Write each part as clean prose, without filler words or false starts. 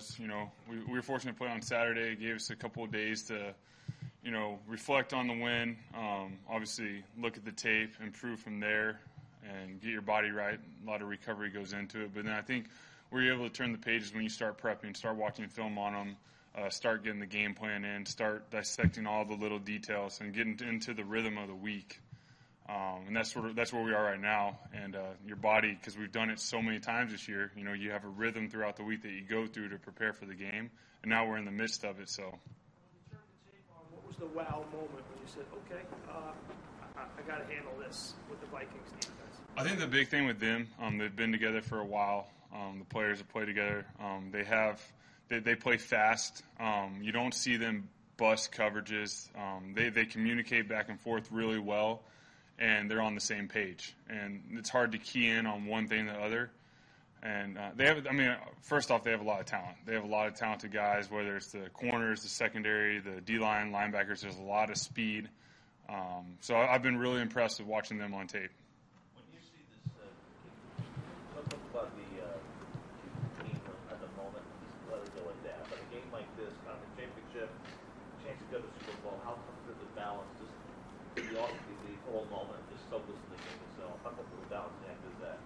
was. We were fortunate to play on Saturday. It gave us a couple of days to, reflect on the win. Obviously, look at the tape, improve from there, and get your body right. A lot of recovery goes into it. But then I think where you're able to turn the pages when you start prepping, start watching film on them, start getting the game plan in, start dissecting all the little details, and getting into the rhythm of the week. And that's where we are right now. And your body, because we've done it so many times this year, you have a rhythm throughout the week that you go through to prepare for the game. And now we're in the midst of it. So, when you turned the tape on, what was the wow moment when you said, "Okay, I got to handle this with the Vikings defense"? I think the big thing with them, they've been together for a while. The players have played together. They play fast. You don't see them bust coverages. They communicate back and forth really well, and they're on the same page. And it's hard to key in on one thing or the other. And first off, they have a lot of talent. They have a lot of talented guys, whether it's the corners, the secondary, the D-line, linebackers. There's a lot of speed. So I've been really impressed with watching them on tape. When you see this, talk about the team at the moment, just let it go like that. But a game like this, kind of a championship, chance to go to the Super Bowl, how tough is the balance? Just the whole moment, just focus on the game itself. How tough is the balancing act is that?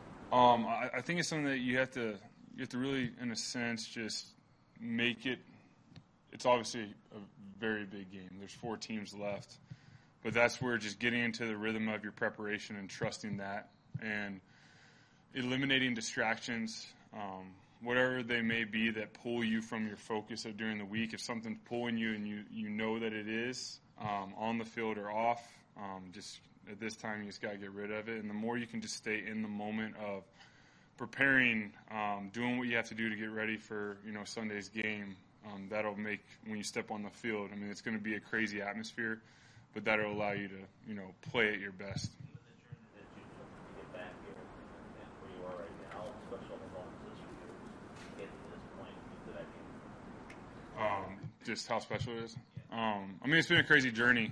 I think it's something that you have to really, in a sense, just make it. It's obviously a very big game. There's 4 teams left, but that's where just getting into the rhythm of your preparation and trusting that, and eliminating distractions, whatever they may be that pull you from your focus during the week. If something's pulling you and you know that it is on the field or off, just at this time, you just got to get rid of it. And the more you can just stay in the moment of preparing, doing what you have to do to get ready for, Sunday's game, that'll make, when you step on the field, it's going to be a crazy atmosphere, but that'll allow you to, play at your best. Even the journey that you took to get back here and where you are right now, how special of a moment is this for you to get to this point into that game? Just how special it is? It's been a crazy journey.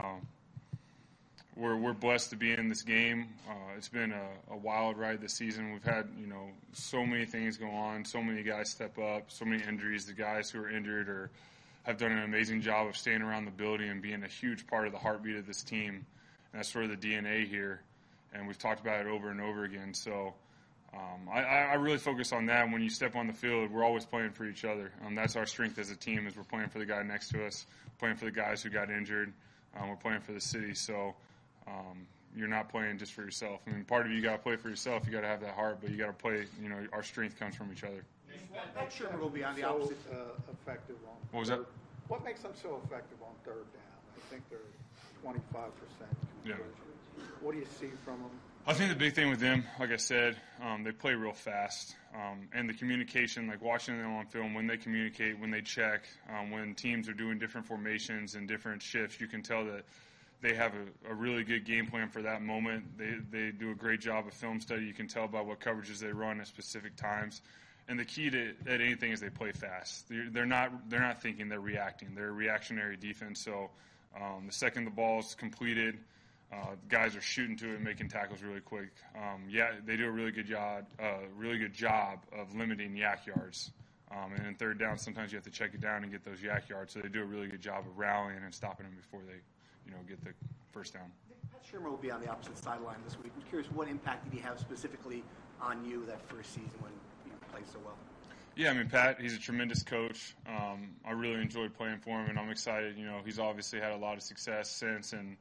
We're blessed to be in this game. It's been a wild ride this season. We've had, so many things go on, so many guys step up, so many injuries. The guys who are injured have done an amazing job of staying around the building and being a huge part of the heartbeat of this team. And that's sort of the DNA here. And we've talked about it over and over again. So I really focus on that. When you step on the field, we're always playing for each other. That's our strength as a team, is we're playing for the guy next to us, playing for the guys who got injured. We're playing for the city. So you're not playing just for yourself. Part of you got to play for yourself. You got to have that heart, but you got to play. Our strength comes from each other. Pat Shermer will be on the opposite effective on. What was that? What makes them so effective on third down? I think they're 25% conversion. Yeah. What do you see from them? I think the big thing with them, like I said, they play real fast, and the communication, like watching them on film, when they communicate, when they check, when teams are doing different formations and different shifts, you can tell that they have a really good game plan for that moment. They do a great job of film study. You can tell by what coverages they run at specific times. And the key to anything is they play fast. They're not thinking, they're reacting. They're a reactionary defense. So the second the ball's completed, guys are shooting to it and making tackles really quick. They do a really good job of limiting yak yards. And in third down, sometimes you have to check it down and get those yak yards. So they do a really good job of rallying and stopping them before they get the first down. Pat Shermer will be on the opposite sideline this week. I'm curious, what impact did he have specifically on you that first season when you played so well? Yeah, Pat, he's a tremendous coach. I really enjoyed playing for him, and I'm excited. He's obviously had a lot of success since, and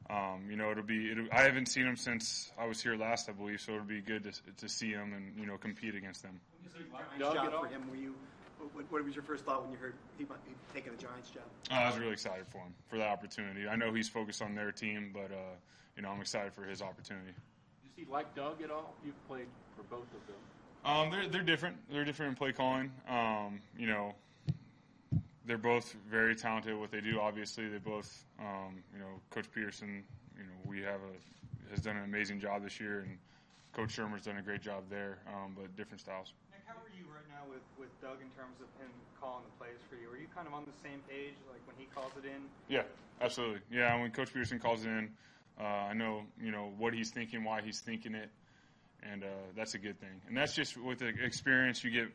I haven't seen him since I was here last, I believe, so it'll be good to see him and compete against them. Giants job for him. What was your first thought when you heard he might be taking a Giants job? I was really excited for him, for that opportunity. I know he's focused on their team, but I'm excited for his opportunity. Does he like Doug at all? You've played for both of them. They're different. They're different in play calling. They're both very talented at what they do. Obviously, they both, Coach Peterson, has done an amazing job this year, and Coach Shermer's done a great job there, but different styles. Nick, how are you right now with Doug in terms of him calling the plays for you? Are you kind of on the same page, like when he calls it in? Yeah, absolutely. Yeah, when Coach Peterson calls it in, I know, what he's thinking, why he's thinking it, and that's a good thing. And that's just with the experience you get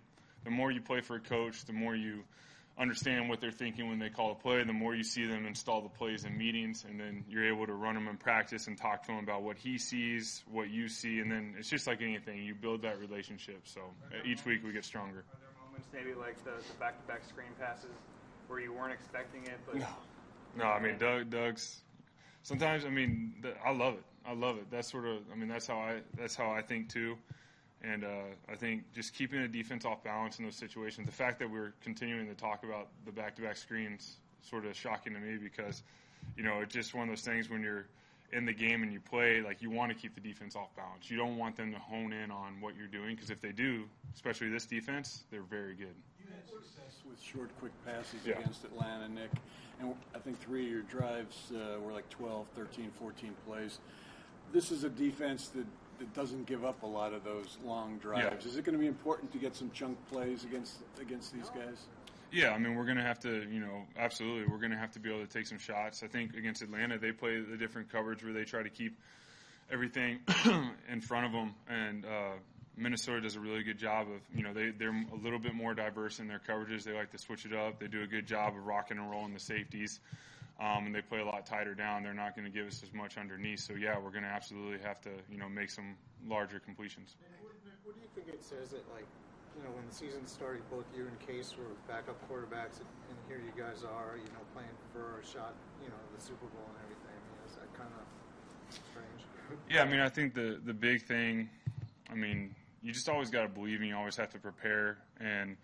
the more you play for a coach, the more you understand what they're thinking when they call a play, the more you see them install the plays in meetings, and then you're able to run them in practice and talk to him about what he sees, what you see, and then it's just like anything. You build that relationship. So each week we get stronger. Are there moments maybe like the back-to-back screen passes where you weren't expecting it? But No, I mean, Doug's – sometimes, I mean, I love it. I love it. That's sort of – I mean, that's how I think too. And I think just keeping the defense off balance in those situations, the fact that we're continuing to talk about the back-to-back screens sort of shocking to me because, you know, it's just one of those things when you're in the game and you play, like you want to keep the defense off balance. You don't want them to hone in on what you're doing because if they do, especially this defense, they're very good. You had success with short, quick passes Yeah. against Atlanta, Nick. And I think 3 of your drives were like 12, 13, 14 plays. This is a defense that doesn't give up a lot of those long drives. Yeah. Is it going to be important to get some chunk plays against these guys? Yeah, I mean, we're going to have to, you know, absolutely, we're going to have to be able to take some shots. I think against Atlanta, they play the different coverage where they try to keep everything in front of them, and Minnesota does a really good job of, you know, they're a little bit more diverse in their coverages. They like to switch it up. They do a good job of rocking and rolling the safeties. And they play a lot tighter down. They're not going to give us as much underneath. So, yeah, we're going to absolutely have to, you know, make some larger completions. What do you think it says that, like, you know, when the season started, both you and Case were backup quarterbacks, and here you guys are, you know, playing for a shot, you know, the Super Bowl and everything. I mean, is that kind of strange? Yeah, I mean, I think the big thing, I mean, you just always got to believe and you always have to prepare. And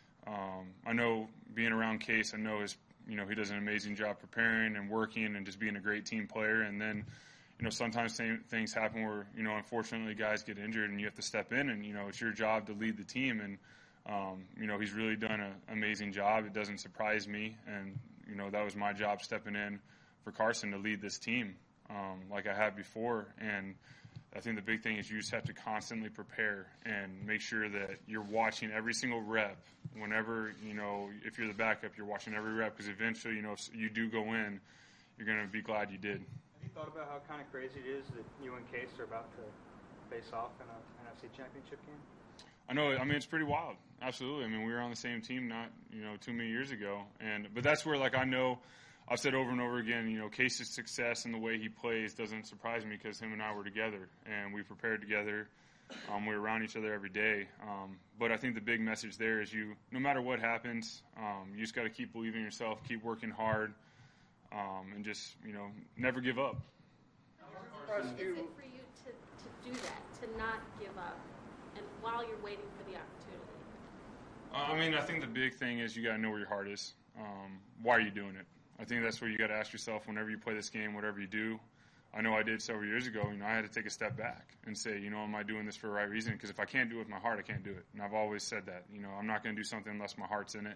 I know being around Case, I know you know, he does an amazing job preparing and working and just being a great team player. And then, you know, sometimes things happen where, you know, unfortunately guys get injured and you have to step in and, you know, it's your job to lead the team. And, you know, he's really done an amazing job. It doesn't surprise me. And, you know, that was my job stepping in for Carson to lead this team like I have before. And I think the big thing is you just have to constantly prepare and make sure that you're watching every single rep. Whenever, you know, if you're the backup, you're watching every rep because eventually, you know, if you do go in, you're going to be glad you did. Have you thought about how kind of crazy it is that you and Case are about to face off in an NFC Championship game? I know. I mean, it's pretty wild. Absolutely. I mean, we were on the same team not, you know, too many years ago. But that's where, like, I know I've said over and over again, you know, Case's success and the way he plays doesn't surprise me because him and I were together and we prepared together. We were around each other every day. But I think the big message there is no matter what happens, you just got to keep believing in yourself, keep working hard, and just, you know, never give up. How hard is it for you to do that, to not give up, and while you're waiting for the opportunity? I mean, I think the big thing is you got to know where your heart is. Why are you doing it? I think that's where you got to ask yourself whenever you play this game, whatever you do. I know I did several years ago, you know, I had to take a step back and say, you know, am I doing this for the right reason? Because if I can't do it with my heart, I can't do it. And I've always said that, you know, I'm not going to do something unless my heart's in it.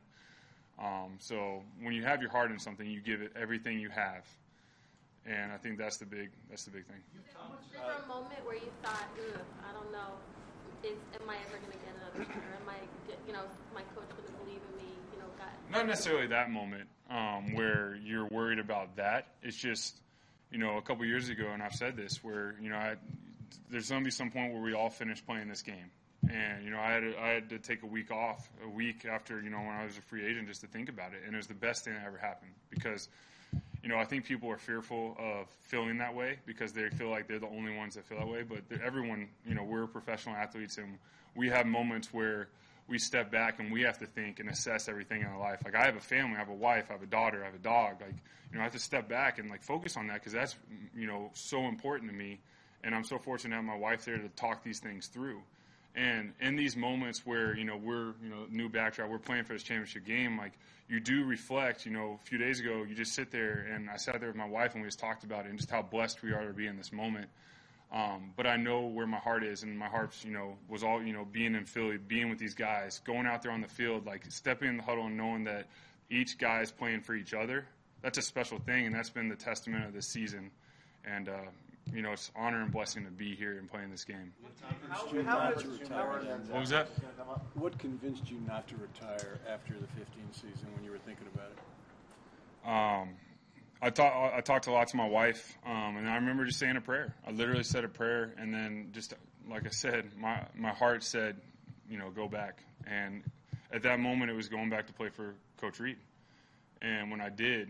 So when you have your heart in something, you give it everything you have. And I think that's the big thing. Was there a moment where you thought, I don't know, am I ever going to get another shot? Or am I, you know, my coach going to believe in me? You know, not necessarily that moment where you're worried about that. It's just, you know, a couple years ago, and I've said this, where, you know, there's going to be some point where we all finish playing this game. And, you know, I had to take a week off, a week after, you know, when I was a free agent just to think about it. And it was the best thing that ever happened because, you know, I think people are fearful of feeling that way because they feel like they're the only ones that feel that way. But everyone, you know, we're professional athletes and we have moments where we step back and we have to think and assess everything in our life. Like, I have a family, I have a wife, I have a daughter, I have a dog. Like, you know, I have to step back and, like, focus on that because that's, you know, so important to me. And I'm so fortunate to have my wife there to talk these things through. And in these moments where, you know, we're, you know, new backdrop, we're playing for this championship game, like, you do reflect. You know, a few days ago, you just sit there, and I sat there with my wife, and we just talked about it and just how blessed we are to be in this moment. But I know where my heart is, and my heart's, you know, was all, you know, being in Philly, being with these guys, going out there on the field, like, stepping in the huddle and knowing that each guy is playing for each other. That's a special thing, and that's been the testament of this season. And, you know, it's honor and blessing to be here and playing this game. What convinced you not to retire? What was that? What convinced you not to retire after the 15 season when you were thinking about it? I talked a lot to my wife, and I remember just saying a prayer. I literally said a prayer, and then just like I said, my heart said, you know, go back. And at that moment, it was going back to play for Coach Reed. And when I did,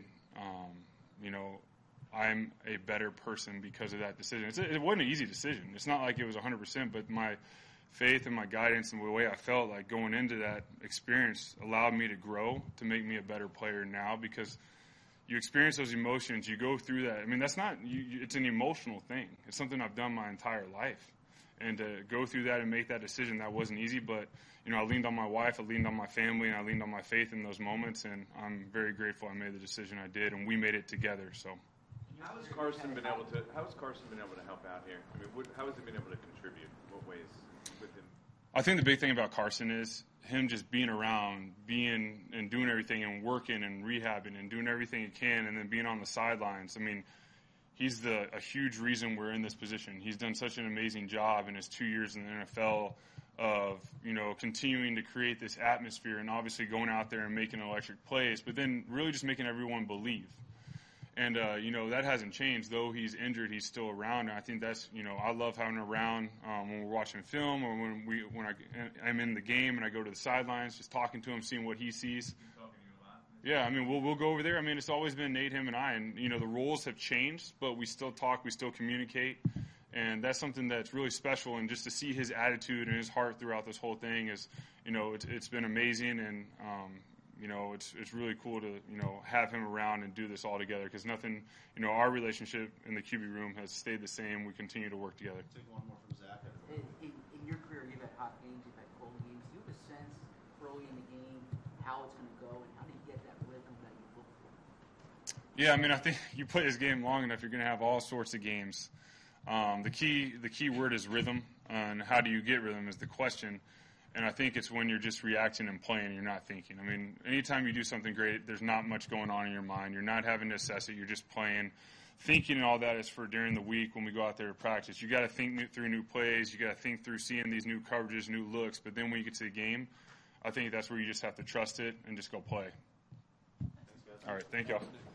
I'm a better person because of that decision. It wasn't an easy decision. It's not like it was 100%, but my faith and my guidance and the way I felt like going into that experience allowed me to grow, to make me a better player now, because you experience those emotions, you go through that. I mean, that's not, it's an emotional thing. It's something I've done my entire life. And to go through that and make that decision, that wasn't easy, but, I leaned on my wife, I leaned on my family, and I leaned on my faith in those moments, and I'm very grateful I made the decision I did, and we made it together, so. How has Carson been able to help out here? I mean, how has he been able to contribute? What ways with him? I think the big thing about Carson is him just being around, being and doing everything and working and rehabbing and doing everything he can, and then being on the sidelines. I mean, he's a huge reason we're in this position. He's done such an amazing job in his 2 years in the NFL of, continuing to create this atmosphere and obviously going out there and making electric plays, but then really just making everyone believe. And, that hasn't changed. Though he's injured, he's still around. And I think that's, I love having him around when we're watching film or when I'm in the game and I go to the sidelines, just talking to him, seeing what he sees. Yeah, I mean, we'll go over there. I mean, it's always been Nate, him, and I. And, the roles have changed, but we still talk, we still communicate. And that's something that's really special. And just to see his attitude and his heart throughout this whole thing is, it's been amazing. And, it's really cool to, have him around and do this all together, because nothing, our relationship in the QB room has stayed the same. We continue to work together. Take one more from Zach. In your career, you've had hot games, you've had cold games. Do you have a sense early in the game how it's going to go, and how do you get that rhythm that you look for? Yeah, I mean, I think you play this game long enough, you're going to have all sorts of games. The key word is rhythm, and how do you get rhythm is the question. And I think it's when you're just reacting and playing, you're not thinking. I mean, anytime you do something great, there's not much going on in your mind. You're not having to assess it. You're just playing. Thinking and all that is for during the week when we go out there to practice. You got to think through new plays. You got to think through seeing these new coverages, new looks. But then when you get to the game, I think that's where you just have to trust it and just go play. Thanks, guys. All right, thank y'all.